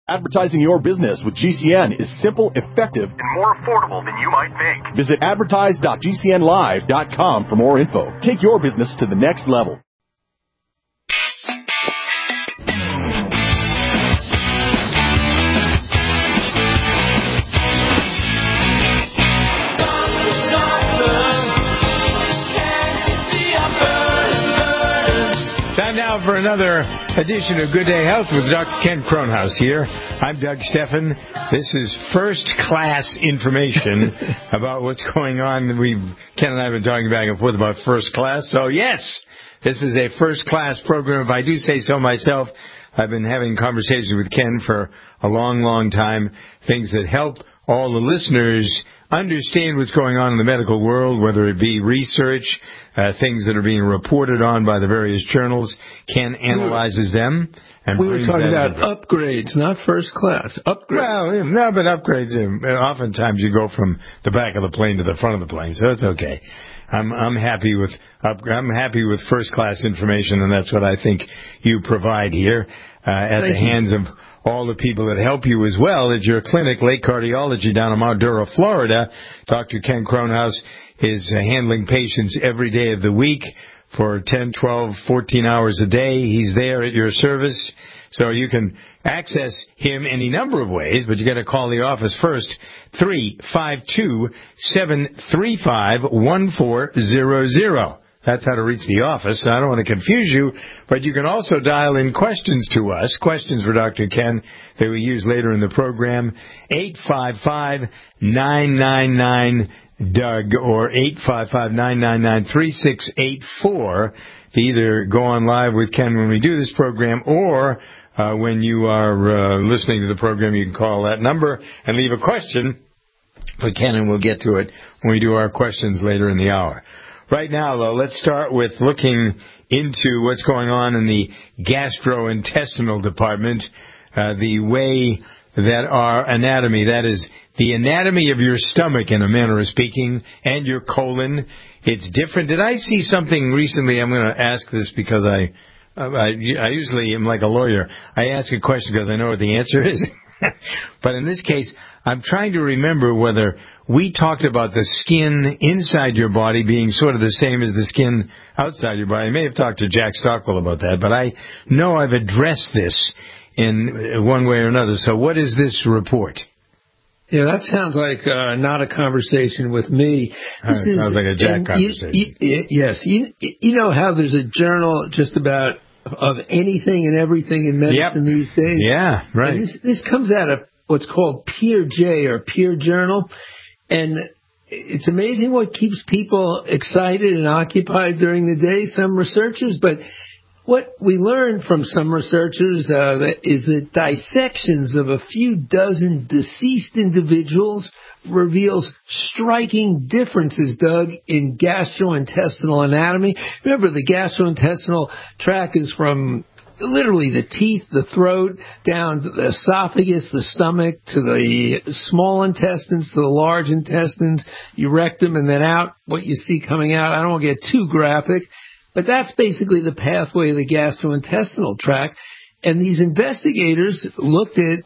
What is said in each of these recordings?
Advertising your business with GCN is simple, effective, and more affordable than you might think. Visit advertise.gcnlive.com for more info. Take your business to the next level. Time now for another edition of Good Day Health with Dr. Ken Kronhaus here. I'm Doug Steffen. This is first-class information about what's going on. Ken and I have been talking back and forth about first class. So, yes, this is a first-class program. If I do say so myself, I've been having conversations with Ken for a long, long time, things that help all the listeners understand what's going on in the medical world, whether it be research, things that are being reported on by the various journals. Ken analyzes them. And we were talking about upgrades, not first class. Upgrades. Well, no, but upgrades, oftentimes you go from the back of the plane to the front of the plane, so it's okay. I'm happy with first class information, and that's what I think you provide here at the hands of all the people that help you as well at your clinic, Lake Cardiology, down in Mildura, Florida. Dr. Ken Kronhaus is handling patients every day of the week for 10, 12, 14 hours a day. He's there at your service. So you can access him any number of ways, but you got to call the office first, 352-735-1400. That's how to reach the office. I don't want to confuse you, but you can also dial in questions to us, questions for Dr. Ken that we use later in the program, 855-999-DOUG or 855-999-3684 to either go on live with Ken when we do this program or when you are listening to the program, you can call that number and leave a question for Ken, and we'll get to it when we do our questions later in the hour. Right now, though, let's start with looking into what's going on in the gastrointestinal department, the way that our anatomy, that is, the anatomy of your stomach, in a manner of speaking, and your colon, it's different. Did I see something recently? I'm going to ask this because I usually am like a lawyer. I ask a question because I know what the answer is. But in this case, I'm trying to remember whether we talked about the skin inside your body being sort of the same as the skin outside your body. I may have talked to Jack Stockwell about that, but I know I've addressed this in one way or another. So what is this report? Yeah, that sounds like not a conversation with me. Sounds like a Jack conversation. Yes. You know how there's a journal just about of anything and everything in medicine these days? Yeah, right. And this comes out of what's called Peer J, or Peer Journal. And it's amazing what keeps people excited and occupied during the day, some researchers. But what we learned from some researchers is that dissections of a few dozen deceased individuals reveals striking differences, Doug, in gastrointestinal anatomy. Remember, the gastrointestinal tract is from literally the teeth, the throat, down to the esophagus, the stomach, to the small intestines, to the large intestines, your rectum, and then out, what you see coming out. I don't want to get too graphic, but that's basically the pathway of the gastrointestinal tract. And these investigators looked at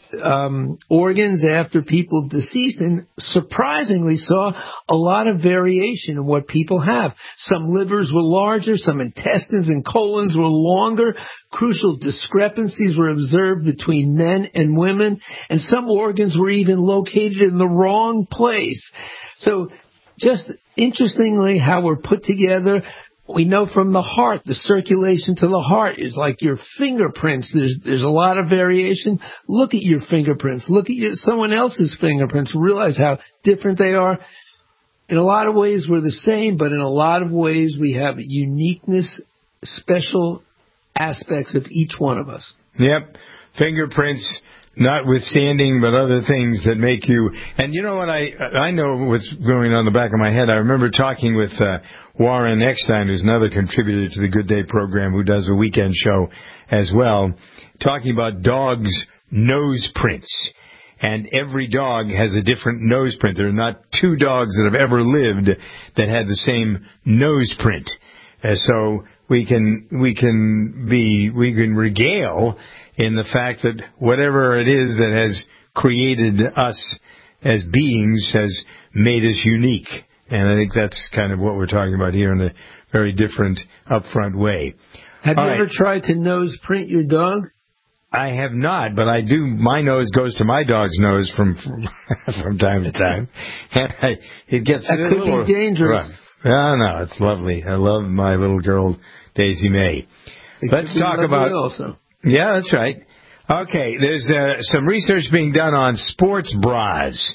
organs after people deceased and surprisingly saw a lot of variation in what people have. Some livers were larger, some intestines and colons were longer. Crucial discrepancies were observed between men and women, and some organs were even located in the wrong place. So just interestingly how we're put together. We know from the heart, the circulation to the heart is like your fingerprints. There's a lot of variation. Look at your fingerprints. Look at someone else's fingerprints. Realize how different they are. In a lot of ways, we're the same, but in a lot of ways, we have uniqueness, special aspects of each one of us. Yep. Fingerprints notwithstanding, but other things that make you... And you know what? I know what's going on in the back of my head. I remember talking with Warren Eckstein, who's another contributor to the Good Day program, who does a weekend show as well, talking about dogs' nose prints. And every dog has a different nose print. There are not two dogs that have ever lived that had the same nose print. So we can regale in the fact that whatever it is that has created us as beings has made us unique. And I think that's kind of what we're talking about here in a very different, upfront way. Have you ever tried to nose print your dog? I have not, but I do. My nose goes to my dog's nose from time to time. And it gets that a could little be dangerous. No, it's lovely. I love my little girl, Daisy May. Let's talk about. Also. Yeah, that's right. Okay, there's some research being done on sports bras.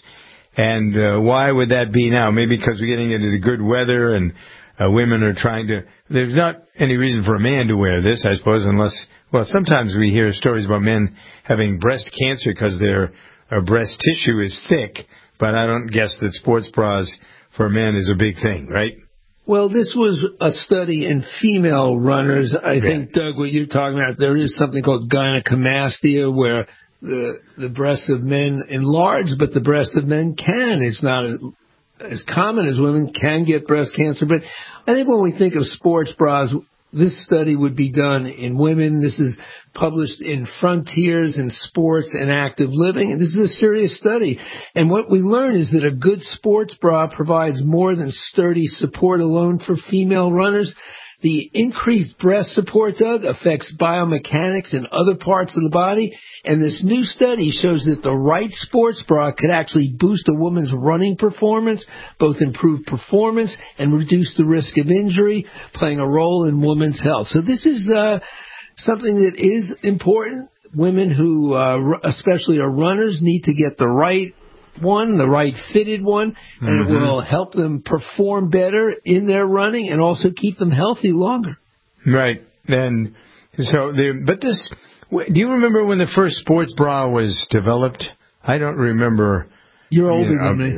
And why would that be now? Maybe because we're getting into the good weather and women are trying to... There's not any reason for a man to wear this, I suppose, unless... Well, sometimes we hear stories about men having breast cancer because their breast tissue is thick, but I don't guess that sports bras for men is a big thing, right? Well, this was a study in female runners. I think, Doug, what you're talking about, there is something called gynecomastia where the breasts of men enlarge, but the breasts of men can. It's not as common as women can get breast cancer. But I think when we think of sports bras, this study would be done in women. This is published in Frontiers in Sports and Active Living. And this is a serious study. And what we learn is that a good sports bra provides more than sturdy support alone for female runners. The increased breast support, Doug, affects biomechanics in other parts of the body. And this new study shows that the right sports bra could actually boost a woman's running performance, both improve performance and reduce the risk of injury, playing a role in women's health. So this is something that is important. Women who especially are runners need to get the right one, the right fitted one, and it will help them perform better in their running and also keep them healthy longer. Right. And so, do you remember when the first sports bra was developed? I don't remember. You're older than me.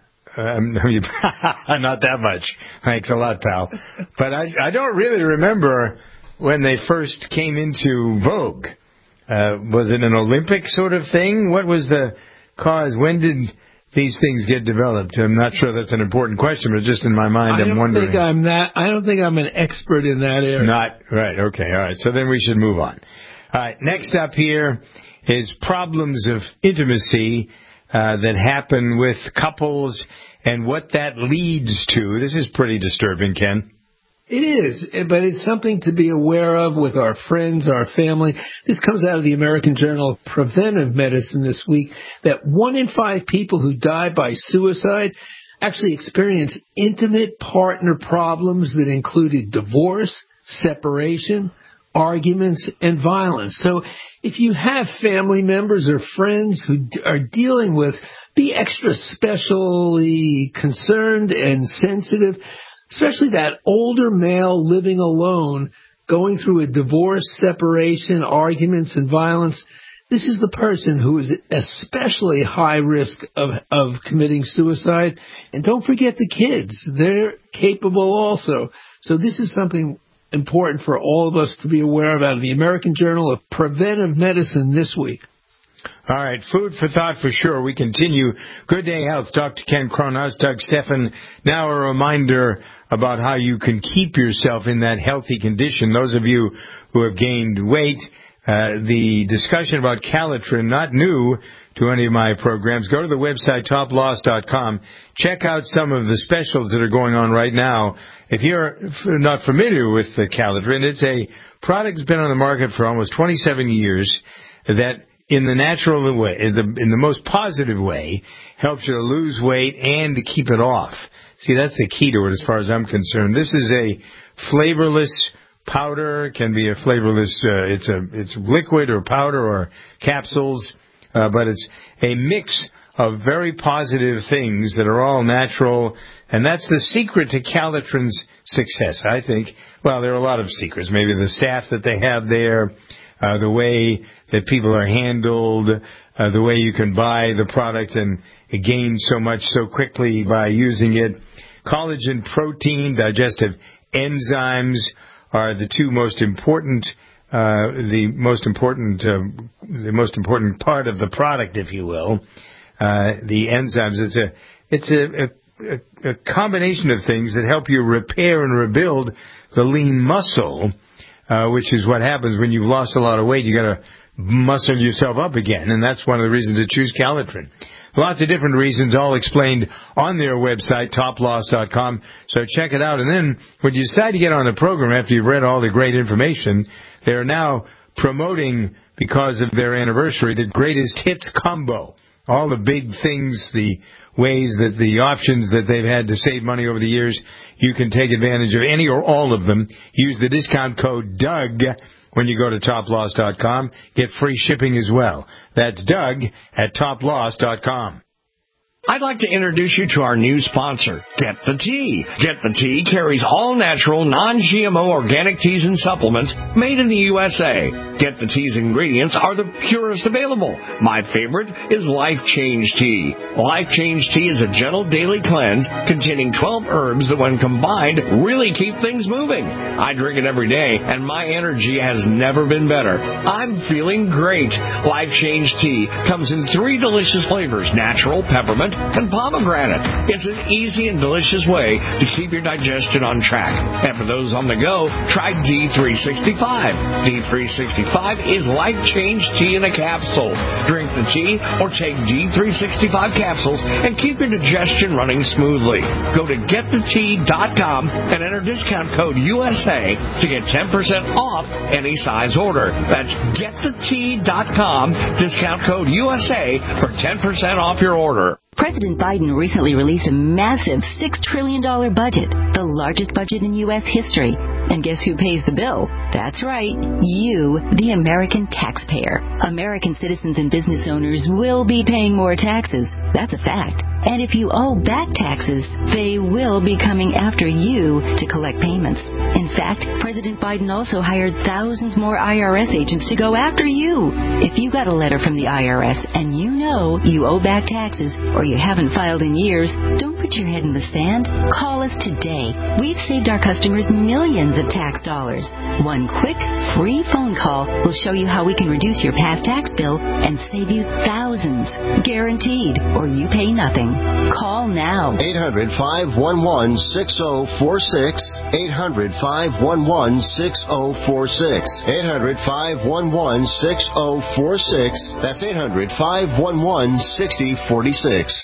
Not that much. Thanks a lot, pal. But I don't really remember when they first came into vogue. Was it an Olympic sort of thing? What was the cause? When did these things get developed? I'm not sure that's an important question, but just in my mind, I'm wondering. I don't think I'm an expert in that area. Not right. Okay. All right. So then we should move on. All right. Next up here is problems of intimacy that happen with couples and what that leads to. This is pretty disturbing, Ken. It is, but it's something to be aware of with our friends, our family. This comes out of the American Journal of Preventive Medicine this week, that 1 in 5 people who die by suicide actually experience intimate partner problems that included divorce, separation, arguments, and violence. So if you have family members or friends who are dealing with, be extra specially concerned and sensitive, especially that older male living alone, going through a divorce, separation, arguments, and violence. This is the person who is especially high risk of committing suicide. And don't forget the kids. They're capable also. So this is something important for all of us to be aware of out of the American Journal of Preventive Medicine this week. All right, food for thought for sure. We continue. Good Day Health. Dr. Ken Cronhaus, Doug Stephan. Now a reminder about how you can keep yourself in that healthy condition. Those of you who have gained weight, the discussion about Calitrin, not new to any of my programs. Go to the website, toploss.com. Check out some of the specials that are going on right now. If you're not familiar with the Calitrin, it's a product that's been on the market for almost 27 years that in the natural way, in the most positive way, helps you to lose weight and to keep it off. See, that's the key to it as far as I'm concerned. This is a flavorless powder. It can be a flavorless, it's liquid or powder or capsules, but it's a mix of very positive things that are all natural, and that's the secret to Calitrin's success, I think. Well, there are a lot of secrets. Maybe the staff that they have there, the way that people are handled, the way you can buy the product and gain so much so quickly by using it. Collagen, protein, digestive enzymes are the two most important, the most important part of the product, if you will. The enzymes. It's a combination of things that help you repair and rebuild the lean muscle, which is what happens when you've lost a lot of weight. You got to muscle yourself up again, and that's one of the reasons to choose Calitrin. Lots of different reasons, all explained on their website, toploss.com. So check it out. And then when you decide to get on the program after you've read all the great information, they're now promoting, because of their anniversary, the greatest hits combo. All the big things, the ways that the options that they've had to save money over the years, you can take advantage of any or all of them. Use the discount code Doug when you go to toploss.com. Get free shipping as well. That's Doug at toploss.com. I'd like to introduce you to our new sponsor, Get the Tea. Get the Tea carries all-natural, non-GMO organic teas and supplements made in the USA. Get the Tea's ingredients are the purest available. My favorite is Life Change Tea. Life Change Tea is a gentle daily cleanse containing 12 herbs that, when combined, really keep things moving. I drink it every day, and my energy has never been better. I'm feeling great. Life Change Tea comes in 3 delicious flavors: natural, peppermint, and pomegranate. It's an easy and delicious way to keep your digestion on track. And for those on the go, try D365. D365 is Life Change Tea in a capsule. Drink the tea or take D365 capsules and keep your digestion running smoothly. Go to getthetea.com and enter discount code USA to get 10% off any size order. That's getthetea.com, discount code USA for 10% off your order. President Biden recently released a massive $6 trillion budget, the largest budget in U.S. history. And guess who pays the bill? That's right, you, the American taxpayer. American citizens and business owners will be paying more taxes. That's a fact. And if you owe back taxes, they will be coming after you to collect payments. In fact, President Biden also hired thousands more IRS agents to go after you. If you got a letter from the IRS and you know you owe back taxes or you haven't filed in years, don't put your head in the sand. Call us today. We've saved our customers millions of tax dollars. One quick, free phone call will show you how we can reduce your past tax bill and save you thousands. Guaranteed, or you pay nothing. Call now. 800-511-6046. 800-511-6046. 800-511-6046. That's 800-511-6046.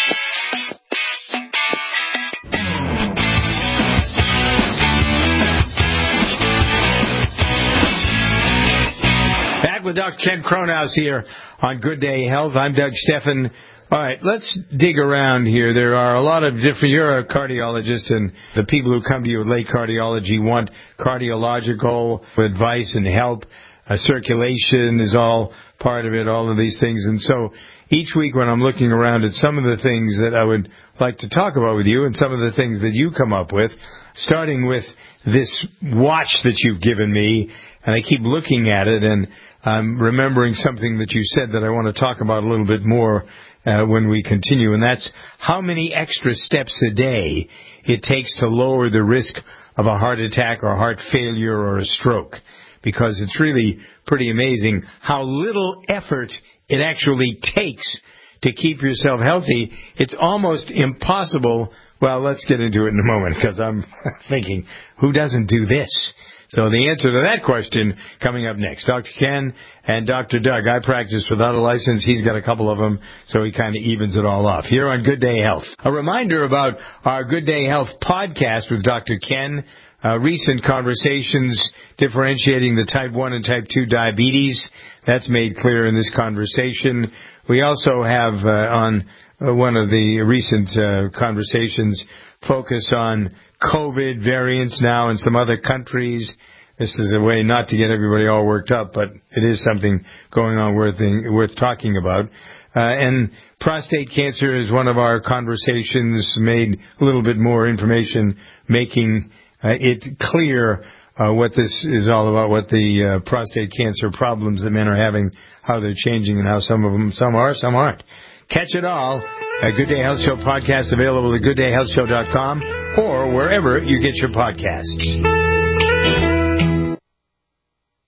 Back with Dr. Ken Cronhaus here on Good Day Health. I'm Doug Steffen. All right, let's dig around here. There are a lot of different, you're a cardiologist, and the people who come to you with late cardiology want cardiological advice and help. Circulation is all part of it, all of these things. And so each week when I'm looking around at some of the things that I would like to talk about with you and some of the things that you come up with, starting with this watch that you've given me, and I keep looking at it, and I'm remembering something that you said that I want to talk about a little bit more when we continue, and that's how many extra steps a day it takes to lower the risk of a heart attack or heart failure or a stroke, because it's really pretty amazing how little effort it actually takes to keep yourself healthy. It's almost impossible. Well, let's get into it in a moment, because I'm thinking, who doesn't do this? So the answer to that question coming up next. Dr. Ken and Dr. Doug. I practice without a license. He's got a couple of them, so he kind of evens it all off. Here on Good Day Health. A reminder about our Good Day Health podcast with Dr. Ken. Recent conversations differentiating the type 1 and type 2 diabetes. That's made clear in this conversation. We also have on one of the recent conversations focus on COVID variants now in some other countries. This is a way not to get everybody all worked up, but it is something going on worth talking about. And prostate cancer is one of our conversations, made a little bit more information, making it clear what this is all about, what the prostate cancer problems that men are having, how they're changing, and how some of them, some are, some aren't. Catch it all. A Good Day Health Show podcast available at gooddayhealthshow.com or wherever you get your podcasts.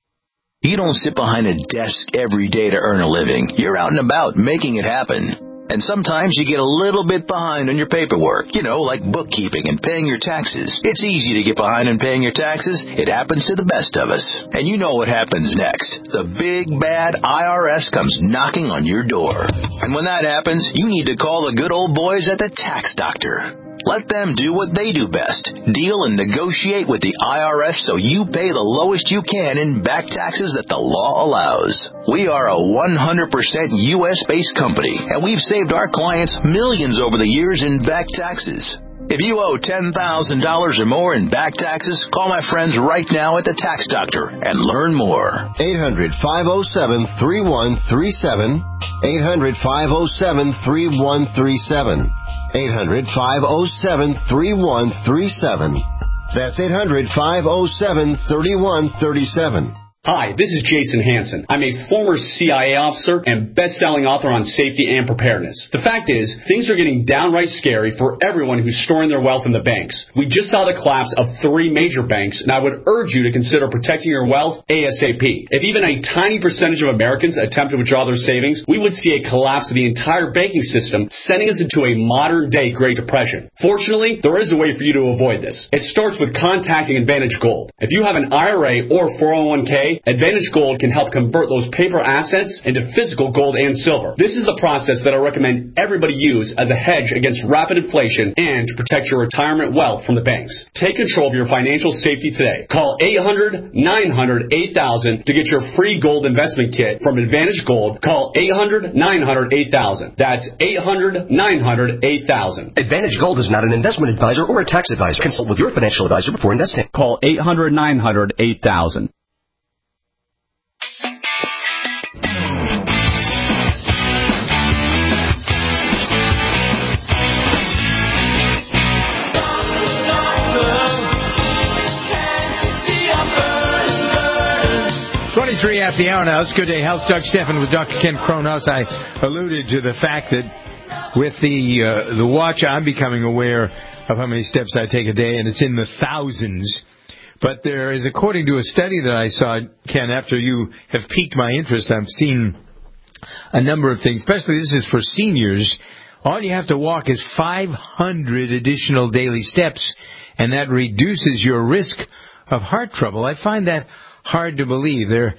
You don't sit behind a desk every day to earn a living. You're out and about making it happen. And sometimes you get a little bit behind on your paperwork, like bookkeeping and paying your taxes. It's easy to get behind on paying your taxes. It happens to the best of us. And you know what happens next. The big, bad IRS comes knocking on your door. And when that happens, you need to call the good old boys at the Tax Doctor. Let them do what they do best. Deal and negotiate with the IRS so you pay the lowest you can in back taxes that the law allows. We are a 100% U.S.-based company, and we've saved our clients millions over the years in back taxes. If you owe $10,000 or more in back taxes, call my friends right now at the Tax Doctor and learn more. 800-507-3137. 800-507-3137. 800-507-3137. That's 800-507-3137. Hi, this is Jason Hansen. I'm a former CIA officer and best-selling author on safety and preparedness. The fact is, things are getting downright scary for everyone who's storing their wealth in the banks. We just saw the collapse of 3 major banks, and I would urge you to consider protecting your wealth ASAP. If even a tiny percentage of Americans attempt to withdraw their savings, we would see a collapse of the entire banking system, sending us into a modern-day Great Depression. Fortunately, there is a way for you to avoid this. It starts with contacting Advantage Gold. If you have an IRA or 401k, Advantage Gold can help convert those paper assets into physical gold and silver. This is the process that I recommend everybody use as a hedge against rapid inflation and to protect your retirement wealth from the banks. Take control of your financial safety today. Call 800-900-8000 to get your free gold investment kit from Advantage Gold. Call 800-900-8000. That's 800-900-8000. Advantage Gold is not an investment advisor or a tax advisor. Consult with your financial advisor before investing. Call 800-900-8000. 23 after the hour now. It's Good Day Health. Doug Stephan with Dr. Ken Kronos. I alluded to the fact that with the watch, I'm becoming aware of how many steps I take a day, and it's in the thousands. But there is, according to a study that I saw, Ken, after you have piqued my interest, I've seen a number of things, especially this is for seniors. All you have to walk is 500 additional daily steps, and that reduces your risk of heart trouble. I find that hard to believe. Let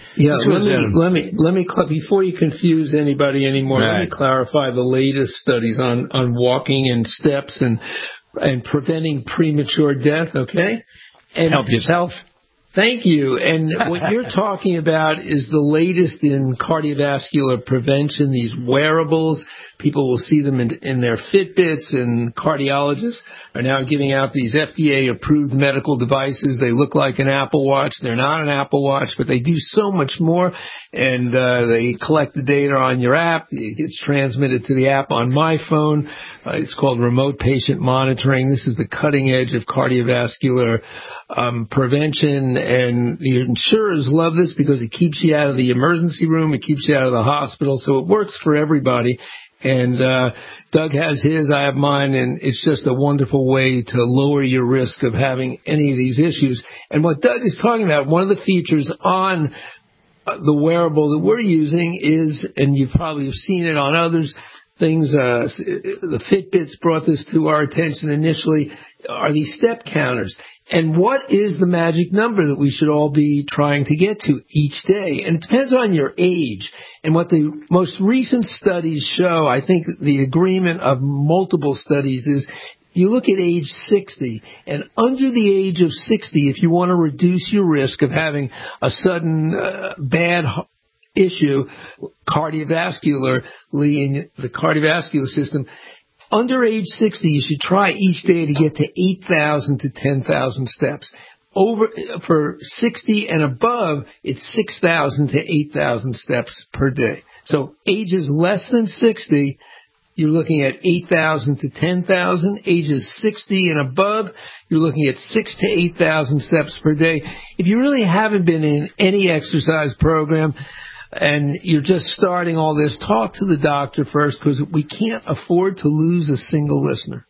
me before you confuse anybody anymore. Right. Let me clarify the latest studies on walking and steps and preventing premature death. Okay, and help yourself. Thank you. And what you're talking about is the latest in cardiovascular prevention. These wearables, people will see them in their Fitbits, and cardiologists are now giving out these FDA-approved medical devices. They look like an Apple Watch. They're not an Apple Watch, but they do so much more. And they collect the data on your app. It gets transmitted to the app on my phone. It's called remote patient monitoring. This is the cutting edge of cardiovascular prevention, and the insurers love this because it keeps you out of the emergency room, it keeps you out of the hospital, so it works for everybody. And Doug has his, I have mine, and it's just a wonderful way to lower your risk of having any of these issues. And what Doug is talking about, one of the features on the wearable that we're using is, and you probably have seen it on others, things, the Fitbits brought this to our attention initially, are these step counters. And what is the magic number that we should all be trying to get to each day? And it depends on your age. And what the most recent studies show, I think the agreement of multiple studies is you look at age 60, and under the age of 60, if you want to reduce your risk of having a sudden bad issue cardiovascularly in the cardiovascular system, under age 60, you should try each day to get to 8,000 to 10,000 steps. For 60 and above, it's 6,000 to 8,000 steps per day. So ages less than 60, you're looking at 8,000 to 10,000. Ages 60 and above, you're looking at 6,000 to 8,000 steps per day. If you really haven't been in any exercise program, and you're just starting all this, talk to the doctor first, because we can't afford to lose a single listener.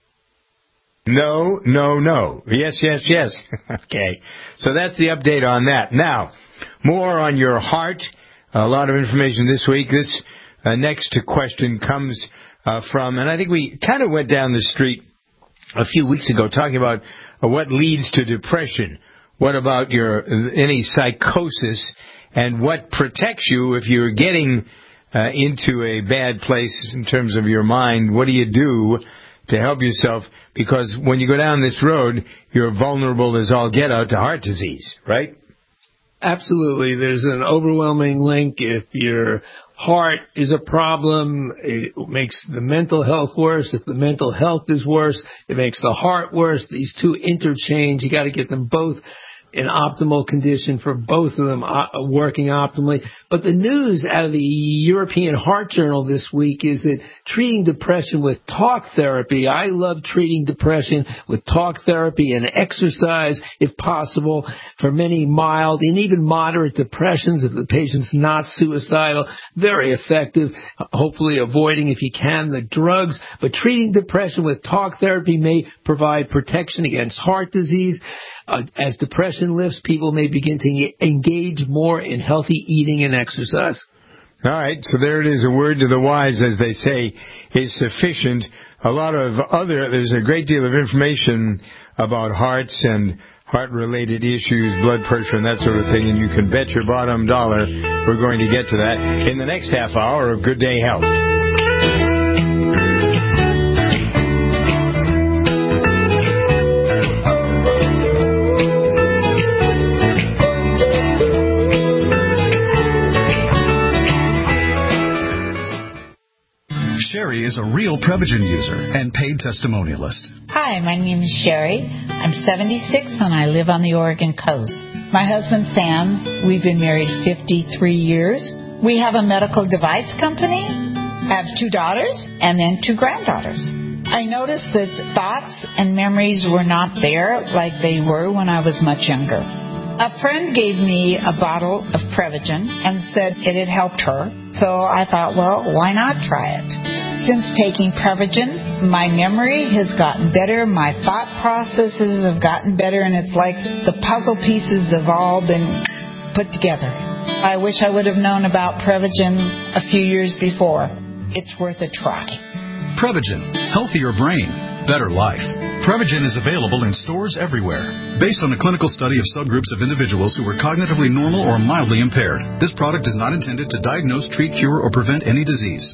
No. Yes. Okay. So that's the update on that. Now, more on your heart. A lot of information this week. This next question comes from, and I think we kind of went down the street a few weeks ago talking about what leads to depression. What about any psychosis, and what protects you if you're getting into a bad place in terms of your mind? What do you do to help yourself? Because when you go down this road, you're vulnerable as all get out to heart disease, right? Absolutely. There's an overwhelming link. If your heart is a problem, it makes the mental health worse. If the mental health is worse, it makes the heart worse. These two interchange. You got to get them both in optimal condition for both of them working optimally. But the news out of the European Heart Journal this week is that treating depression with talk therapy, I love treating depression with talk therapy and exercise, if possible, for many mild and even moderate depressions, if the patient's not suicidal, very effective, hopefully avoiding, if you can, the drugs. But treating depression with talk therapy may provide protection against heart disease. As depression lifts, people may begin to engage more in healthy eating and exercise. All right, so there it is. A word to the wise, as they say, is sufficient. There's a great deal of information about hearts and heart-related issues, blood pressure, and that sort of thing, and you can bet your bottom dollar we're going to get to that in the next half hour of Good Day Health. Sherry is a real Prevagen user and paid testimonialist. Hi, my name is Sherry. I'm 76 and I live on the Oregon coast. My husband Sam, we've been married 53 years. We have a medical device company, have 2 daughters and then 2 granddaughters. I noticed that thoughts and memories were not there like they were when I was much younger. A friend gave me a bottle of Prevagen and said it had helped her. So I thought, well, why not try it? Since taking Prevagen, my memory has gotten better, my thought processes have gotten better, and it's like the puzzle pieces have all been put together. I wish I would have known about Prevagen a few years before. It's worth a try. Prevagen, healthier brain, better life. Prevagen is available in stores everywhere. Based on a clinical study of subgroups of individuals who were cognitively normal or mildly impaired, this product is not intended to diagnose, treat, cure, or prevent any disease.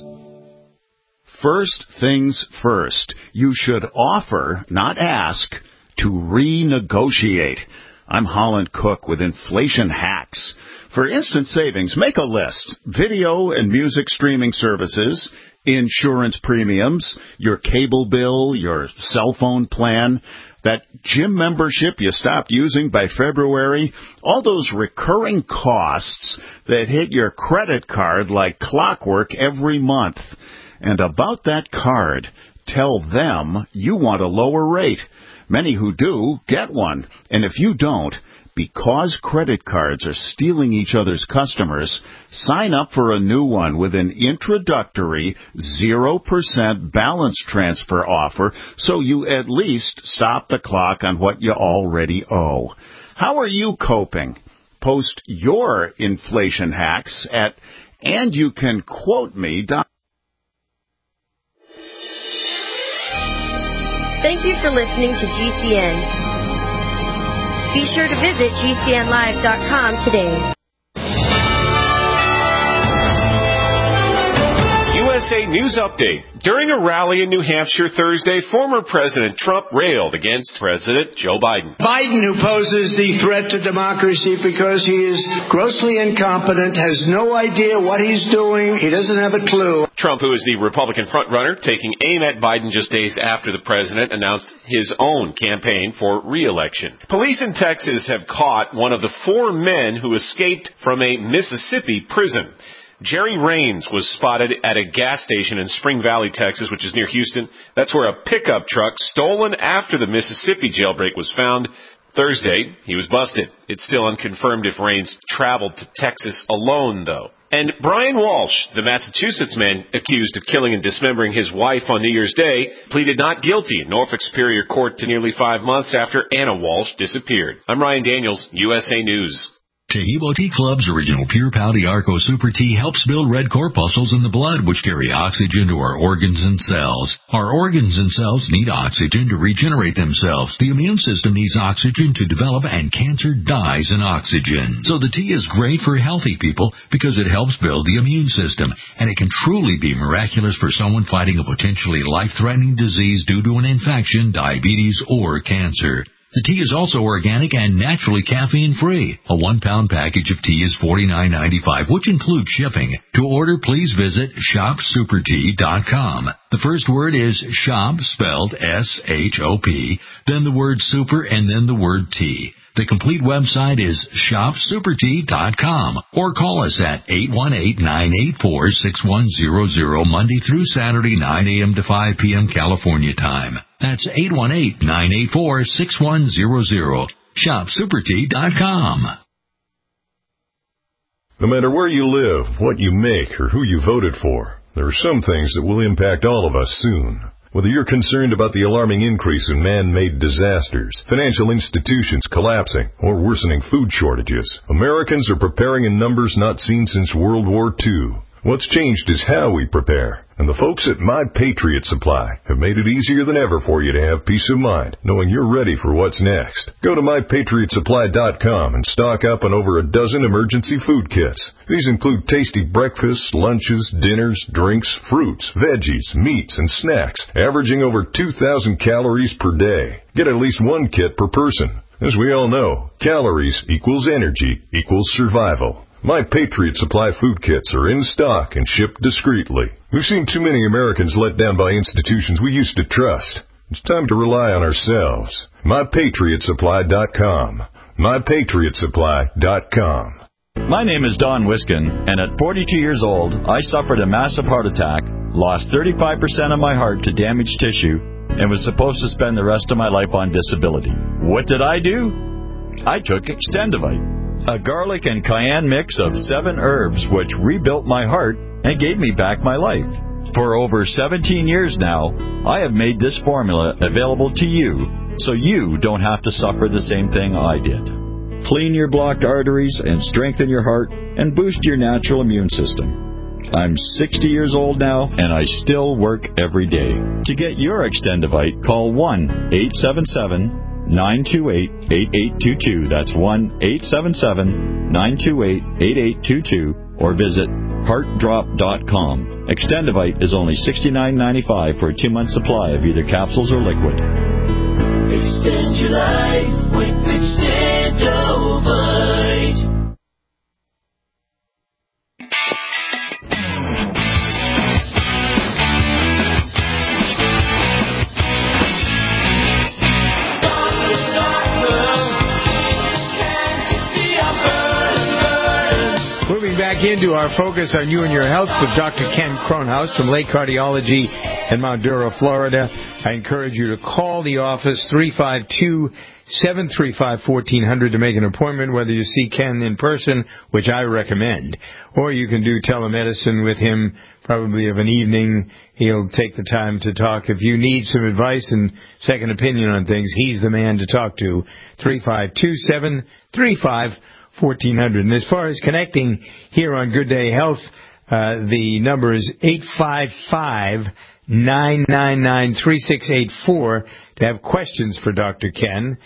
First things first, you should offer, not ask, to renegotiate. I'm Holland Cook with Inflation Hacks. For instant savings, make a list. Video and music streaming services, insurance premiums, your cable bill, your cell phone plan, that gym membership you stopped using by February, all those recurring costs that hit your credit card like clockwork every month. And about that card, tell them you want a lower rate. Many who do get one. And if you don't, because credit cards are stealing each other's customers, sign up for a new one with an introductory 0% balance transfer offer so you at least stop the clock on what you already owe. How are you coping? Post your inflation hacks at andyoucanquoteme.com. Thank you for listening to GCN. Be sure to visit GCNlive.com today. USA News Update. During a rally in New Hampshire Thursday, former President Trump railed against President Joe Biden. Biden, who poses the threat to democracy because he is grossly incompetent, has no idea what he's doing, he doesn't have a clue. Trump, who is the Republican frontrunner, taking aim at Biden just days after the president announced his own campaign for re-election. Police in Texas have caught one of the 4 men who escaped from a Mississippi prison. Jerry Raines was spotted at a gas station in Spring Valley, Texas, which is near Houston. That's where a pickup truck stolen after the Mississippi jailbreak was found. Thursday, he was busted. It's still unconfirmed if Raines traveled to Texas alone, though. And Brian Walsh, the Massachusetts man accused of killing and dismembering his wife on New Year's Day, pleaded not guilty in Norfolk Superior Court to nearly 5 months after Anna Walsh disappeared. I'm Ryan Daniels, USA News. Tahibo Tea Club's original Pure Pau Arco Super Tea helps build red corpuscles in the blood, which carry oxygen to our organs and cells. Our organs and cells need oxygen to regenerate themselves. The immune system needs oxygen to develop, and cancer dies in oxygen. So the tea is great for healthy people because it helps build the immune system, and it can truly be miraculous for someone fighting a potentially life-threatening disease due to an infection, diabetes, or cancer. The tea is also organic and naturally caffeine-free. A 1-pound package of tea is $49.95, which includes shipping. To order, please visit shopsupertea.com. The first word is shop, spelled S-H-O-P, then the word super, and then the word tea. The complete website is shopsupertea.com, or call us at 818-984-6100 Monday through Saturday, 9 a.m. to 5 p.m. California time. That's 818-984-6100. Shopsupertea.com. No matter where you live, what you make, or who you voted for, there are some things that will impact all of us soon. Whether you're concerned about the alarming increase in man-made disasters, financial institutions collapsing, or worsening food shortages, Americans are preparing in numbers not seen since World War II. What's changed is how we prepare. And the folks at My Patriot Supply have made it easier than ever for you to have peace of mind, knowing you're ready for what's next. Go to MyPatriotSupply.com and stock up on over a dozen emergency food kits. These include tasty breakfasts, lunches, dinners, drinks, fruits, veggies, meats, and snacks, averaging over 2,000 calories per day. Get at least one kit per person. As we all know, calories equals energy equals survival. My Patriot Supply food kits are in stock and shipped discreetly. We've seen too many Americans let down by institutions we used to trust. It's time to rely on ourselves. MyPatriotSupply.com. MyPatriotSupply.com. My name is Don Wiskin, and at 42 years old, I suffered a massive heart attack, lost 35% of my heart to damaged tissue, and was supposed to spend the rest of my life on disability. What did I do? I took Extendivite, a garlic and cayenne mix of 7 herbs which rebuilt my heart and gave me back my life. For over 17 years now, I have made this formula available to you so you don't have to suffer the same thing I did. Clean your blocked arteries and strengthen your heart and boost your natural immune system. I'm 60 years old now, and I still work every day. To get your Extendivite, call 1-877-928-8822. That's 1-877-928-8822. Or visit heartdrop.com. Extendivite is only $69.95 for a 2-month supply of either capsules or liquid. Extend your life with Extendivite. Moving back into our focus on you and your health with Dr. Ken Kronhaus from Lake Cardiology in Mount Dura, Florida. I encourage you to call the office 352-735-1400 to make an appointment, whether you see Ken in person, which I recommend, or you can do telemedicine with him probably of an evening. He'll take the time to talk. If you need some advice and second opinion on things, he's the man to talk to. 352-735-1400. And as far as connecting here on Good Day Health, the number is 855-999-3684 to have questions for Dr. Ken.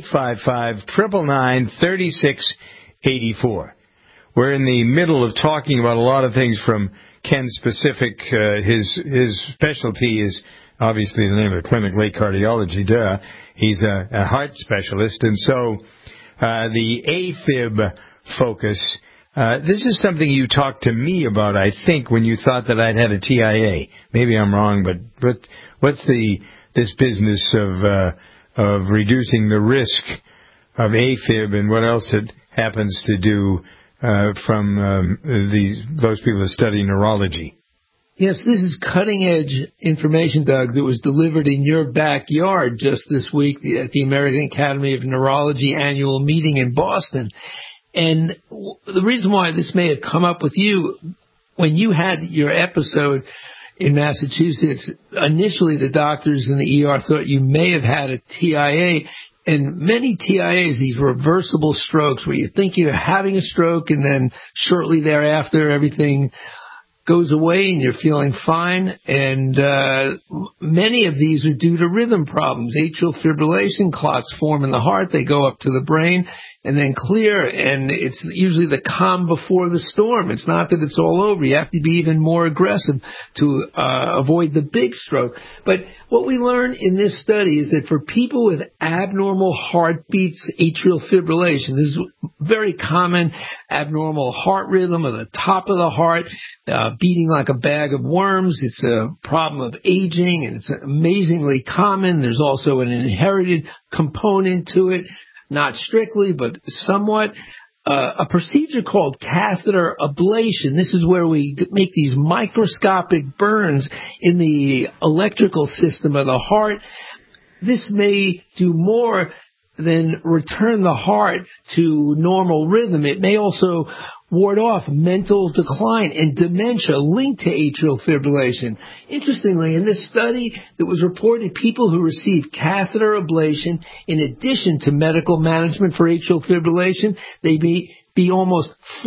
855-999-3684. We're in the middle of talking about a lot of things from Ken's specific. His specialty is obviously the name of the clinic, Lake Cardiology. Duh. He's a heart specialist, and so the AFib focus. This is something you talked to me about, I think, when you thought that I'd had a TIA. Maybe I'm wrong, but what's this business of reducing the risk of AFib, and what else it happens to do from those people that study neurology? Yes, this is cutting-edge information, Doug, that was delivered in your backyard just this week at the American Academy of Neurology annual meeting in Boston. And the reason why this may have come up with you, when you had your episode in Massachusetts, initially the doctors in the ER thought you may have had a TIA. And many TIAs, these reversible strokes where you think you're having a stroke and then shortly thereafter everything goes away and you're feeling fine. And many of these are due to rhythm problems. Atrial fibrillation, clots form in the heart. They go up to the brain and then clear. And it's usually the calm before the storm. It's not that it's all over. You have to be even more aggressive to avoid the big stroke. But what we learned in this study is that for people with abnormal heartbeats, atrial fibrillation, this is very common, abnormal heart rhythm of the top of the heart, beating like a bag of worms. It's a problem of aging, and it's amazingly common. There's also an inherited component to it, not strictly, but somewhat. A procedure called catheter ablation. This is where we make these microscopic burns in the electrical system of the heart. This may do more than return the heart to normal rhythm. It may also ward off mental decline and dementia linked to atrial fibrillation. Interestingly, in this study that was reported, people who received catheter ablation in addition to medical management for atrial fibrillation, they be almost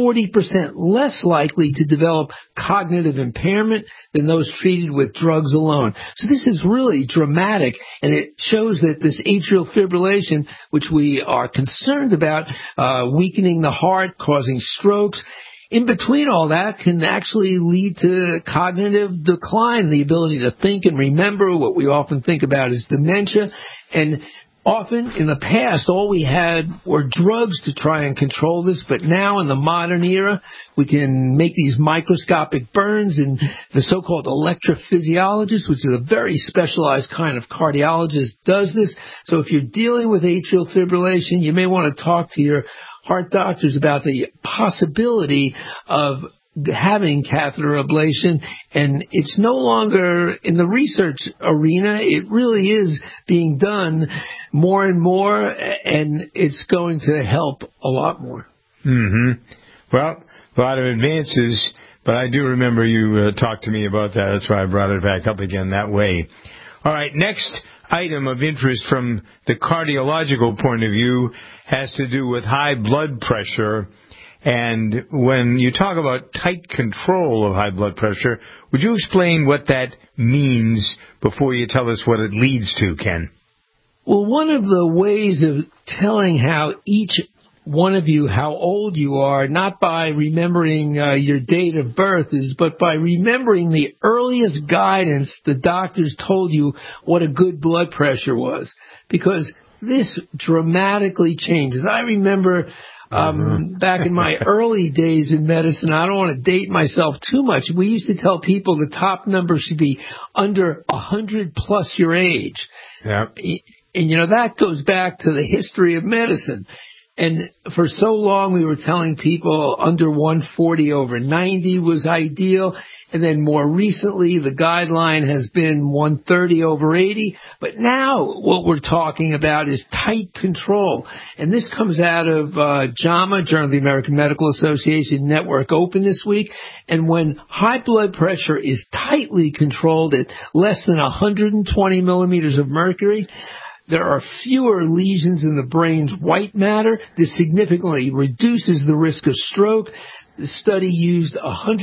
40% less likely to develop cognitive impairment than those treated with drugs alone. So this is really dramatic, and it shows that this atrial fibrillation, which we are concerned about, weakening the heart, causing strokes, in between all that can actually lead to cognitive decline, the ability to think and remember. What we often think about is dementia. And often in the past, all we had were drugs to try and control this, but now in the modern era, we can make these microscopic burns, and the so-called electrophysiologist, which is a very specialized kind of cardiologist, does this. So if you're dealing with atrial fibrillation, you may want to talk to your heart doctors about the possibility of having catheter ablation, and it's no longer in the research arena. It really is being done more and more, and it's going to help a lot more. Mm-hmm. Well, a lot of advances, but I do remember you talked to me about that. That's why I brought it back up again that way. All right, next item of interest from the cardiological point of view has to do with high blood pressure. And when you talk about tight control of high blood pressure, would you explain what that means before you tell us what it leads to, Ken? Well, one of the ways of telling how each one of you, how old you are, not by remembering your date of birth, but by remembering the earliest guidance the doctors told you what a good blood pressure was. Because this dramatically changes. I remember back in my early days in medicine, I don't want to date myself too much, we used to tell people the top number should be under 100 plus your age. Yeah. And, you know, that goes back to the history of medicine. And for so long, we were telling people under 140 over 90 was ideal. And then more recently, the guideline has been 130 over 80. But now what we're talking about is tight control. And this comes out of JAMA, Journal of the American Medical Association Network Open this week. And when high blood pressure is tightly controlled at less than 120 millimeters of mercury, there are fewer lesions in the brain's white matter. This significantly reduces the risk of stroke. The study used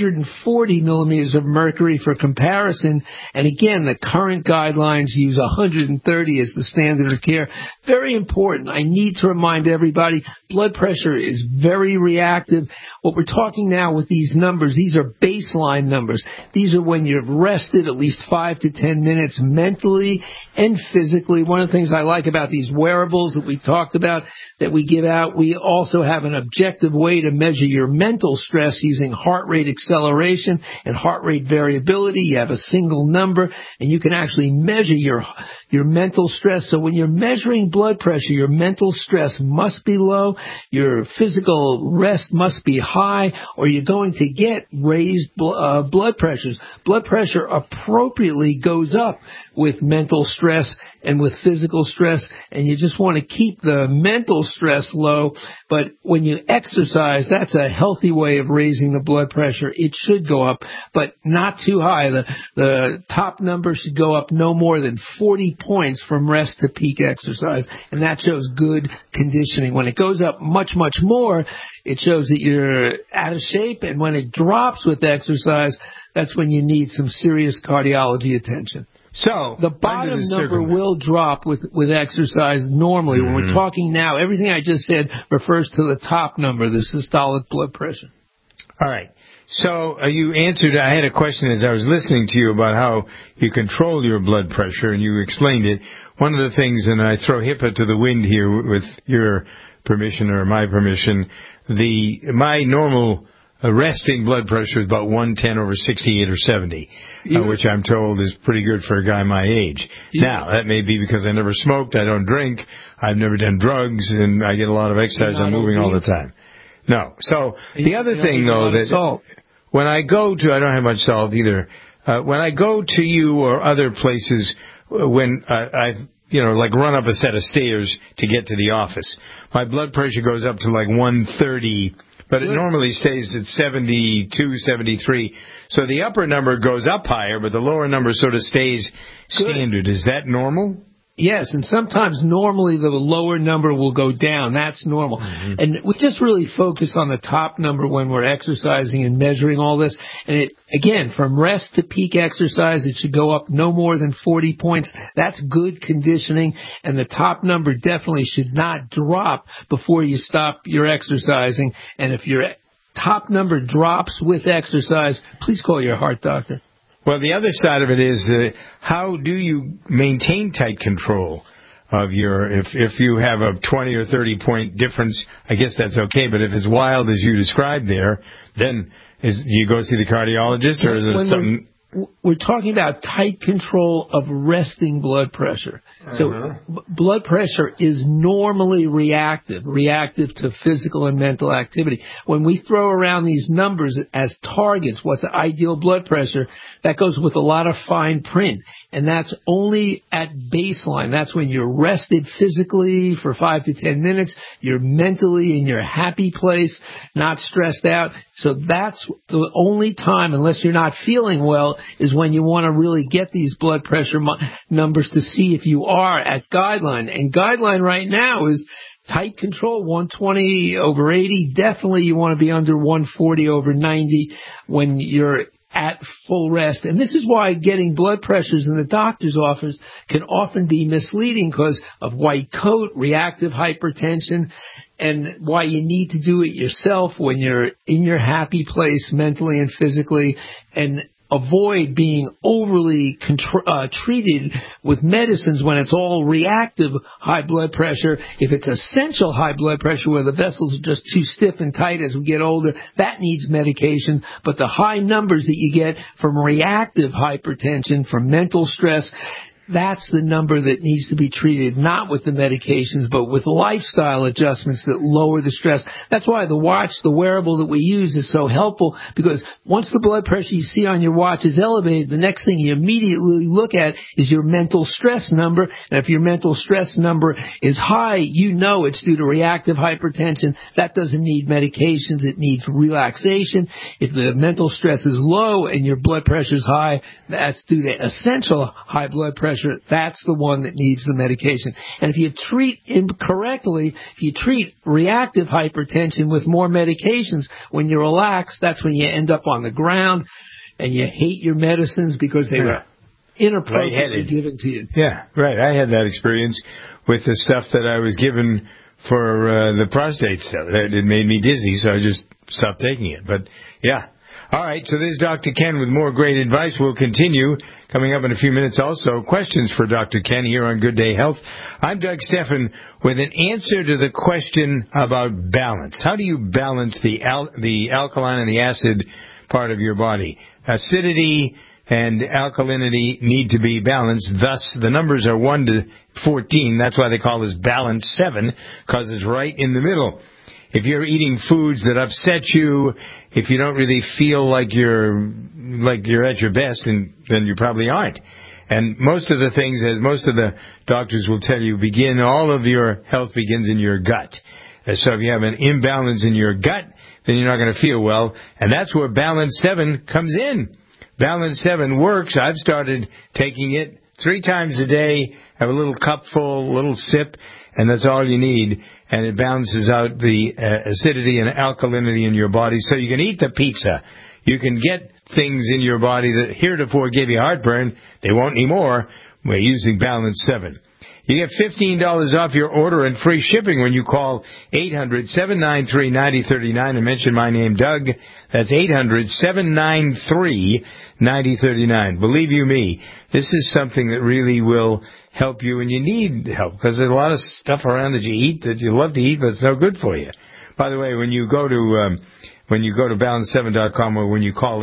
140 millimeters of mercury for comparison. And again, the current guidelines use 130 as the standard of care. Very important. I need to remind everybody, blood pressure is very reactive. What we're talking now with these numbers, these are baseline numbers. These are when you've rested at least 5 to 10 minutes mentally and physically. One of the things I like about these wearables that we talked about, that we give out, we also have an objective way to measure your mental stress using heart rate acceleration and heart rate variability. You have a single number, and you can actually measure your mental stress. So when you're measuring blood pressure, your mental stress must be low, your physical rest must be high, or you're going to get raised blood pressures. Blood pressure appropriately goes up with mental stress and with physical stress, and you just want to keep the mental stress low. But when you exercise, that's a healthy way way of raising the blood pressure. It should go up, but not too high. The top number should go up no more than 40 points from rest to peak exercise, and that shows good conditioning. When it goes up much, much more, it shows that you're out of shape, and when it drops with exercise, that's when you need some serious cardiology attention. So the bottom number will drop with exercise normally. When we're talking now, everything I just said refers to the top number, the systolic blood pressure. All right. So you answered, I had a question as I was listening to you about how you control your blood pressure, and you explained it. One of the things, and I throw HIPAA to the wind here with your permission or my permission, my normal resting blood pressure is about 110 over 68 or 70, which I'm told is pretty good for a guy my age. Now, that may be because I never smoked, I don't drink, I've never done drugs, and I get a lot of exercise, I'm moving all the time. No. So the other thing, though, that when I go to, I don't have much salt either, when I go to you or other places, when I like run up a set of stairs to get to the office, my blood pressure goes up to like 130, but it normally stays at 72, 73. So the upper number goes up higher, but the lower number sort of stays standard. Is that normal? Yes, and sometimes normally the lower number will go down. That's normal. And we just really focus on the top number when we're exercising and measuring all this. And it, again, from rest to peak exercise, it should go up no more than 40 points. That's good conditioning. And the top number definitely should not drop before you stop your exercising. And if your top number drops with exercise, please call your heart doctor. Well, the other side of it is, how do you maintain tight control of your, if you have a 20 or 30 point difference, I guess that's okay, but if it's wild as you described there, then do you go see the cardiologist, or is it something? We're talking about tight control of resting blood pressure. So blood pressure is normally reactive to physical and mental activity. When we throw around these numbers as targets, what's the ideal blood pressure, that goes with a lot of fine print. And that's only at baseline. That's when you're rested physically for 5 to 10 minutes. You're mentally in your happy place, not stressed out. So that's the only time, unless you're not feeling well, is when you want to really get these blood pressure numbers to see if you are at guideline. And guideline right now is tight control, 120 over 80. Definitely you want to be under 140 over 90 when you're at full rest. And this is why getting blood pressures in the doctor's office can often be misleading because of white coat, reactive hypertension, and why you need to do it yourself when you're in your happy place mentally and physically, and avoid being overly treated with medicines when it's all reactive high blood pressure. If it's essential high blood pressure where the vessels are just too stiff and tight as we get older, that needs medication. But the high numbers that you get from reactive hypertension, from mental stress, that's the number that needs to be treated, not with the medications, but with lifestyle adjustments that lower the stress. That's why the watch, the wearable that we use, is so helpful, because once the blood pressure you see on your watch is elevated, the next thing you immediately look at is your mental stress number. And if your mental stress number is high, you know it's due to reactive hypertension. That doesn't need medications. It needs relaxation. If the mental stress is low and your blood pressure is high, that's due to essential high blood pressure. That's the one that needs the medication. And if you treat incorrectly, if you treat reactive hypertension with more medications, when you relax, that's when you end up on the ground and you hate your medicines because they were inappropriately given to you. Yeah, right. I had that experience with the stuff that I was given for the prostate stuff. It made me dizzy, so I just stopped taking it. But, yeah. All right, so there's Dr. Ken with more great advice. We'll continue coming up in a few minutes. Also, questions for Dr. Ken here on Good Day Health. I'm Doug Stephan with an answer to the question about balance. How do you balance the alkaline and the acid part of your body? Acidity and alkalinity need to be balanced. Thus, the numbers are 1 to 14. That's why they call this balance 7, because it's right in the middle. If you're eating foods that upset you, if you don't really feel like you're at your best, then you probably aren't. And most of the things, as most of the doctors will tell you, all of your health begins in your gut. So if you have an imbalance in your gut, then you're not going to feel well. And that's where Balance 7 comes in. Balance 7 works. I've started taking it 3 times a day. Have a little cupful, a little sip, and that's all you need. And it balances out the acidity and alkalinity in your body so you can eat the pizza. You can get things in your body that heretofore gave you heartburn. They won't anymore. We're using Balance 7. You get $15 off your order and free shipping when you call 800-793-9039 and mention my name, Doug. That's 800-793-9039. Believe you me, this is something that really will help you, and you need help because there's a lot of stuff around that you eat that you love to eat, but it's no good for you. By the way, when you go to balance7.com or when you call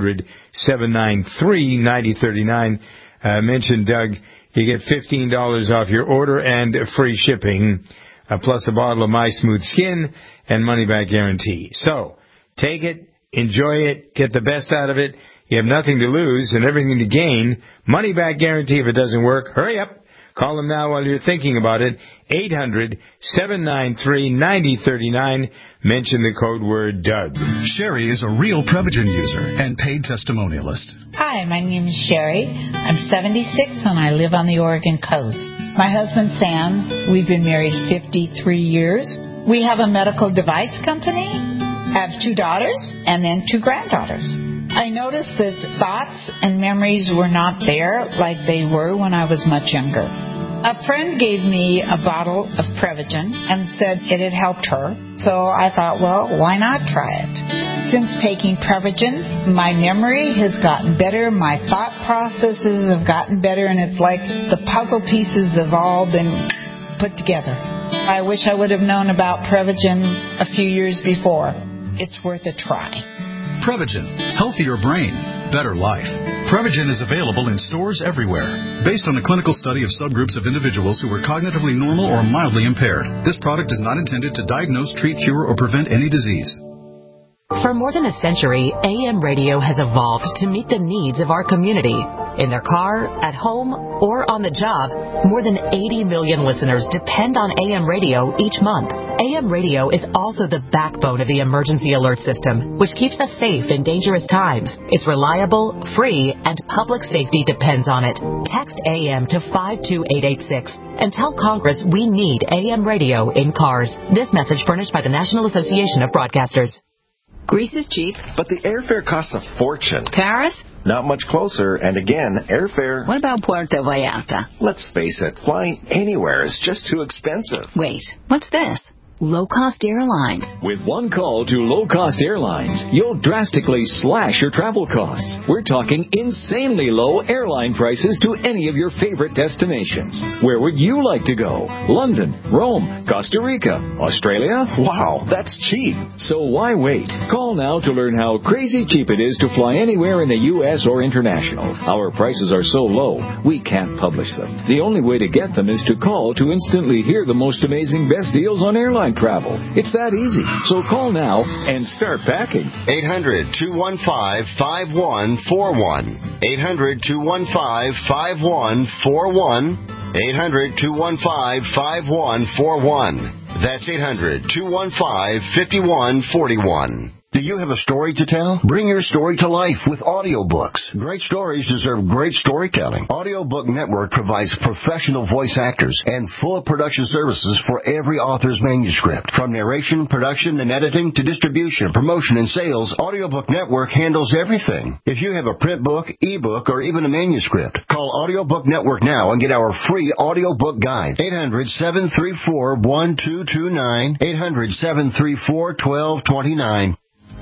800-793-9039, mention Doug, you get $15 off your order and free shipping, plus a bottle of My Smooth Skin and money-back guarantee. So, take it, enjoy it, get the best out of it. You have nothing to lose and everything to gain. Money-back guarantee if it doesn't work. Hurry up. Call them now while you're thinking about it. 800-793-9039. Mention the code word Doug. Sherry is a real Prevagen user and paid testimonialist. Hi, my name is Sherry. I'm 76 and I live on the Oregon coast. My husband Sam, we've been married 53 years. We have a medical device company, have 2 daughters, and then 2 granddaughters. I noticed that thoughts and memories were not there like they were when I was much younger. A friend gave me a bottle of Prevagen and said it had helped her, so I thought, well, why not try it? Since taking Prevagen, my memory has gotten better, my thought processes have gotten better, and it's like the puzzle pieces have all been put together. I wish I would have known about Prevagen a few years before. It's worth a try. Prevagen, healthier brain, better life. Prevagen is available in stores everywhere. Based on a clinical study of subgroups of individuals who were cognitively normal or mildly impaired, this product is not intended to diagnose, treat, cure, or prevent any disease. For more than a century, AM radio has evolved to meet the needs of our community. In their car, at home, or on the job, more than 80 million listeners depend on AM radio each month. AM radio is also the backbone of the emergency alert system, which keeps us safe in dangerous times. It's reliable, free, and public safety depends on it. Text AM to 52886 and tell Congress we need AM radio in cars. This message furnished by the National Association of Broadcasters. Greece is cheap. But the airfare costs a fortune. Paris? Not much closer, and again, airfare... What about Puerto Vallarta? Let's face it, flying anywhere is just too expensive. Wait, what's this? Low-cost airlines. With one call to low-cost airlines, you'll drastically slash your travel costs. We're talking insanely low airline prices to any of your favorite destinations. Where would you like to go? London, Rome, Costa Rica, Australia? Wow, that's cheap. So why wait? Call now to learn how crazy cheap it is to fly anywhere in the U.S. or international. Our prices are so low, we can't publish them. The only way to get them is to call to instantly hear the most amazing best deals on airline travel. It's that easy. So call now and start packing. 800-215-5141. 800-215-5141. 800-215-5141. That's 800-215-5141. Do you have a story to tell? Bring your story to life with audiobooks. Great stories deserve great storytelling. Audiobook Network provides professional voice actors and full production services for every author's manuscript. From narration, production, and editing to distribution, promotion, and sales, Audiobook Network handles everything. If you have a print book, ebook, or even a manuscript, call Audiobook Network now and get our free audiobook guide. 800-734-1229. 800-734-1229.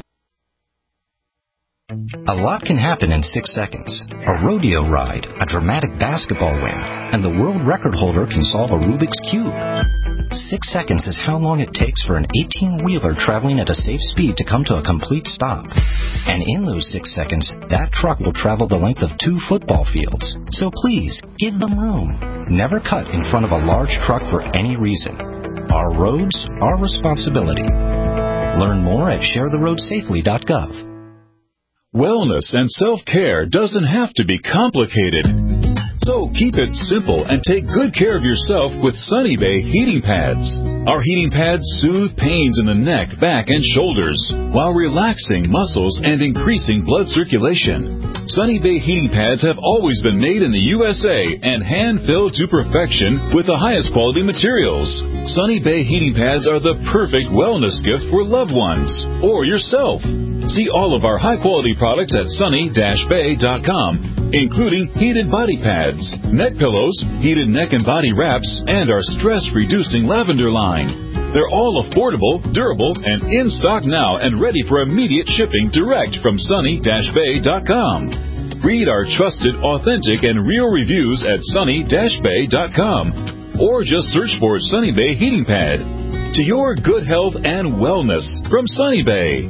A lot can happen in 6 seconds. A rodeo ride, a dramatic basketball win, and the world record holder can solve a Rubik's Cube. 6 seconds is how long it takes for an 18-wheeler traveling at a safe speed to come to a complete stop. And in those 6 seconds, that truck will travel the length of 2 football fields. So please, give them room. Never cut in front of a large truck for any reason. Our roads, our responsibility. Learn more at sharetheroadsafely.gov. Wellness and self-care doesn't have to be complicated. So keep it simple and take good care of yourself with Sunny Bay heating pads. Our heating pads soothe pains in the neck, back, and shoulders while relaxing muscles and increasing blood circulation. Sunny Bay heating pads have always been made in the USA and hand-filled to perfection with the highest quality materials. Sunny Bay heating pads are the perfect wellness gift for loved ones or yourself. See all of our high-quality products at sunny-bay.com, including heated body pads, neck pillows, heated neck and body wraps, and our stress-reducing lavender line. They're all affordable, durable, and in stock now and ready for immediate shipping direct from sunny-bay.com. Read our trusted, authentic, and real reviews at sunny-bay.com or just search for Sunny Bay Heating Pad. To your good health and wellness from Sunny Bay.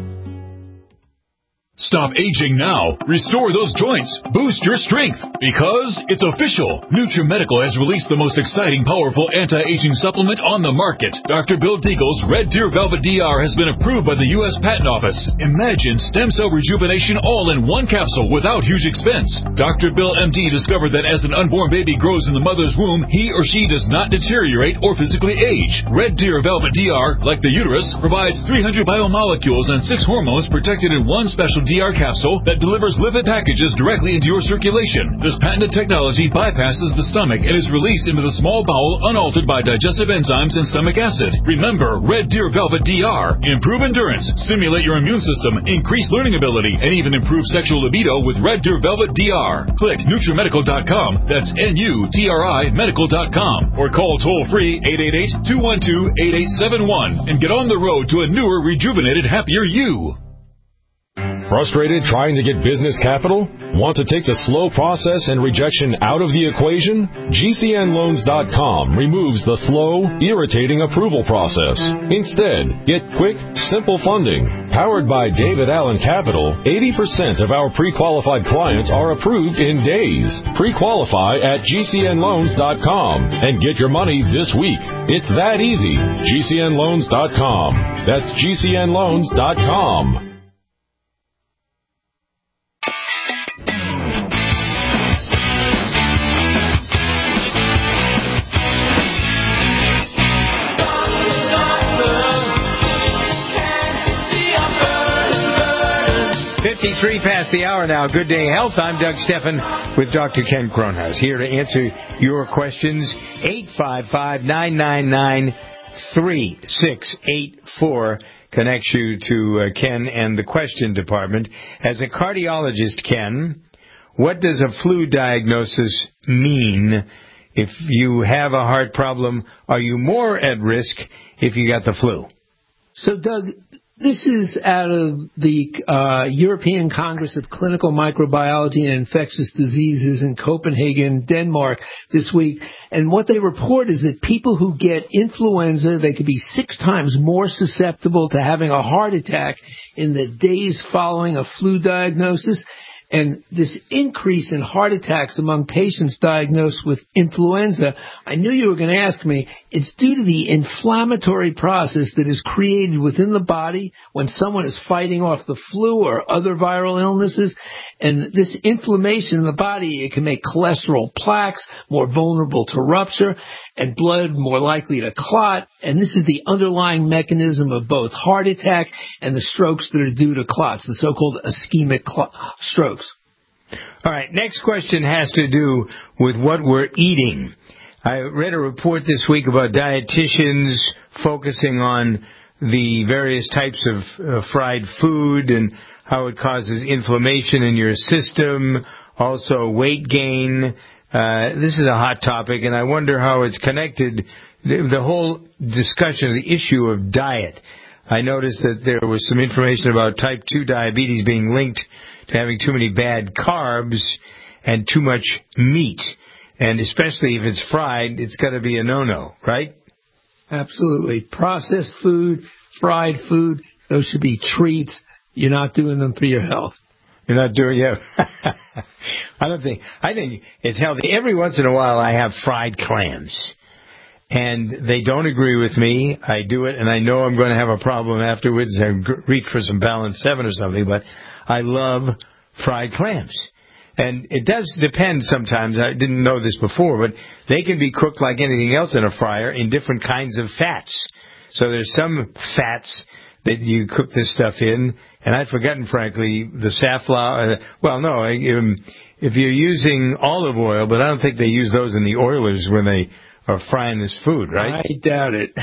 Stop aging now. Restore those joints. Boost your strength. Because it's official. NutriMedical has released the most exciting, powerful anti-aging supplement on the market. Dr. Bill Deagle's Red Deer Velvet DR has been approved by the U.S. Patent Office. Imagine stem cell rejuvenation all in one capsule without huge expense. Dr. Bill MD discovered that as an unborn baby grows in the mother's womb, he or she does not deteriorate or physically age. Red Deer Velvet DR, like the uterus, provides 300 biomolecules and 6 hormones protected in one special DR capsule that delivers lipid packages directly into your circulation. This patented technology bypasses the stomach and is released into the small bowel unaltered by digestive enzymes and stomach acid. Remember, Red Deer Velvet DR. Improve endurance, stimulate your immune system, increase learning ability, and even improve sexual libido with Red Deer Velvet DR. Click NutriMedical.com, that's NUTRI Medical.com, or call toll-free 888-212-8871 and get on the road to a newer, rejuvenated, happier you. Frustrated trying to get business capital? Want to take the slow process and rejection out of the equation? GCNloans.com removes the slow, irritating approval process. Instead, get quick, simple funding. Powered by David Allen Capital, 80% of our pre-qualified clients are approved in days. Pre-qualify at GCNloans.com and get your money this week. It's that easy. GCNloans.com. That's GCNloans.com. Three past the hour now. Good Day Health. I'm Doug Steffen with Dr. Ken Cronhaus, here to answer your questions. 855-999-3684 connects you to Ken and the question department. As a cardiologist, Ken, what does a flu diagnosis mean? If you have a heart problem, are you more at risk if you got the flu? So, Doug, this is out of the European Congress of Clinical Microbiology and Infectious Diseases in Copenhagen, Denmark, this week. And what they report is that people who get influenza, they could be 6 times more susceptible to having a heart attack in the days following a flu diagnosis. And this increase in heart attacks among patients diagnosed with influenza, I knew you were going to ask me, it's due to the inflammatory process that is created within the body when someone is fighting off the flu or other viral illnesses. And this inflammation in the body, it can make cholesterol plaques more vulnerable to rupture and blood more likely to clot. And this is the underlying mechanism of both heart attack and the strokes that are due to clots, the so-called ischemic strokes. All right, next question has to do with what we're eating. I read a report this week about dietitians focusing on the various types of fried food and how it causes inflammation in your system, also weight gain. This is a hot topic, and I wonder how it's connected, the whole discussion of the issue of diet. I noticed that there was some information about type 2 diabetes being linked to having too many bad carbs and too much meat. And especially if it's fried, it's got to be a no-no, right? Absolutely. Processed food, fried food, those should be treats. You're not doing them for your health. You're not doing it. I think it's healthy. Every once in a while I have fried clams. And they don't agree with me. I do it, and I know I'm going to have a problem afterwards. I reach for some Balance 7 or something, but I love fried clams. And it does depend sometimes. I didn't know this before, but they can be cooked like anything else in a fryer in different kinds of fats. So there's some fats that you cook this stuff in, and I'd forgotten, frankly, the safflower. If you're using olive oil, but I don't think they use those in the oilers when they are frying this food, right? I doubt it.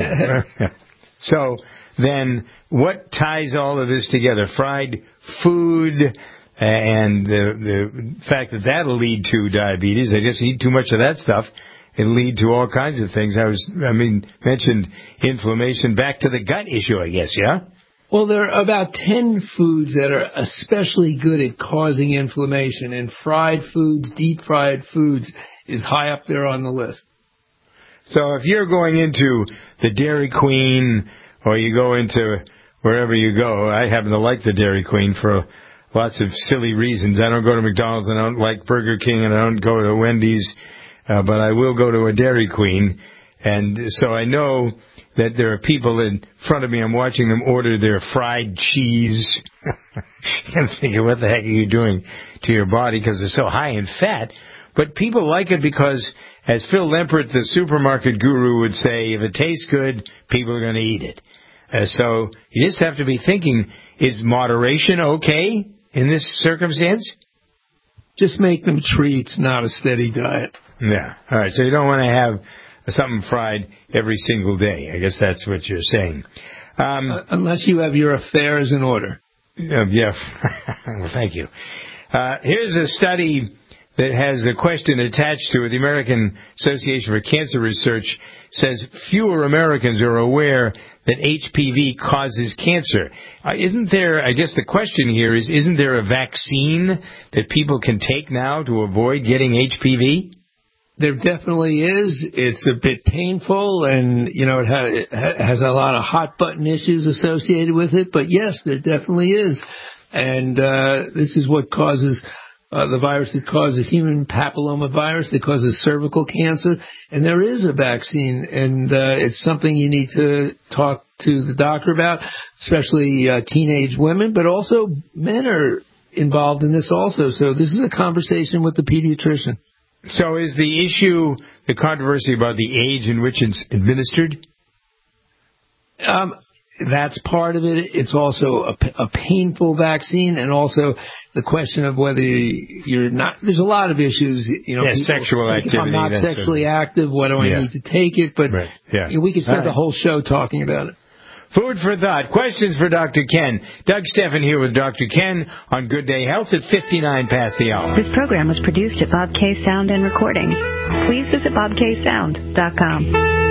So then what ties all of this together? Fried food and the fact that that'll lead to diabetes. I guess you eat too much of that stuff, it'll lead to all kinds of things. Mentioned inflammation. Back to the gut issue, I guess, yeah? Well, there are about 10 foods that are especially good at causing inflammation, and fried foods, deep-fried foods, is high up there on the list. So if you're going into the Dairy Queen, or you go into wherever you go, I happen to like the Dairy Queen for lots of silly reasons. I don't go to McDonald's, I don't like Burger King, and I don't go to Wendy's, but I will go to a Dairy Queen. And so I know that there are people in front of me, I'm watching them order their fried cheese. I'm thinking, what the heck are you doing to your body? Because they're so high in fat. But people like it because, as Phil Lempert, the supermarket guru, would say, if it tastes good, people are going to eat it. So you just have to be thinking, is moderation okay in this circumstance? Just make them treats, not a steady diet. Yeah. All right. So you don't want to have something fried every single day. I guess that's what you're saying. Unless you have your affairs in order. Yeah. Well, thank you. Here's a study that has a question attached to it. The American Association for Cancer Research says fewer Americans are aware that HPV causes cancer. Isn't there, I guess the question here is, isn't there a vaccine that people can take now to avoid getting HPV? There definitely is. It's a bit painful, and, it has a lot of hot button issues associated with it. But yes, there definitely is. And this is what causes the virus that causes human papillomavirus, that causes cervical cancer. And there is a vaccine, and it's something you need to talk to the doctor about, especially teenage women, but also men are involved in this also. So this is a conversation with the pediatrician. So is the issue, the controversy about the age in which it's administered? That's part of it. It's also a painful vaccine, and also the question of whether you're not. There's a lot of issues. Sexual activity. If I'm not sexually active, what do I need to take it? But we could spend the whole show talking about it. Food for thought. Questions for Dr. Ken. Doug Steffen here with Dr. Ken on Good Day Health at 59 past the hour. This program was produced at Bob K Sound and Recording. Please visit bobksound.com.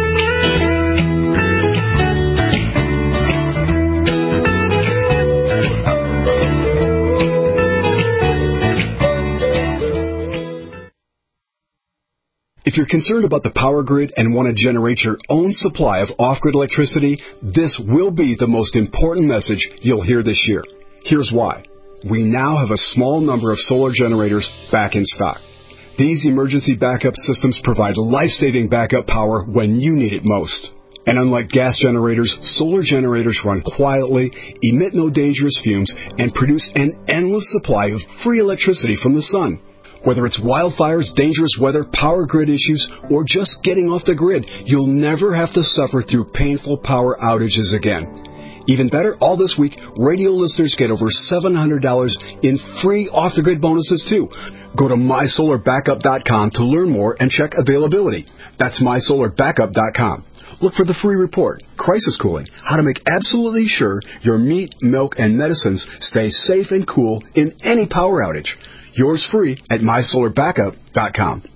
If you're concerned about the power grid and want to generate your own supply of off-grid electricity, this will be the most important message you'll hear this year. Here's why. We now have a small number of solar generators back in stock. These emergency backup systems provide life-saving backup power when you need it most. And unlike gas generators, solar generators run quietly, emit no dangerous fumes, and produce an endless supply of free electricity from the sun. Whether it's wildfires, dangerous weather, power grid issues, or just getting off the grid, you'll never have to suffer through painful power outages again. Even better, all this week, radio listeners get over $700 in free off-the-grid bonuses, too. Go to mysolarbackup.com to learn more and check availability. That's mysolarbackup.com. Look for the free report, Crisis Cooling, how to make absolutely sure your meat, milk, and medicines stay safe and cool in any power outage. Yours free at mysolarbackup.com.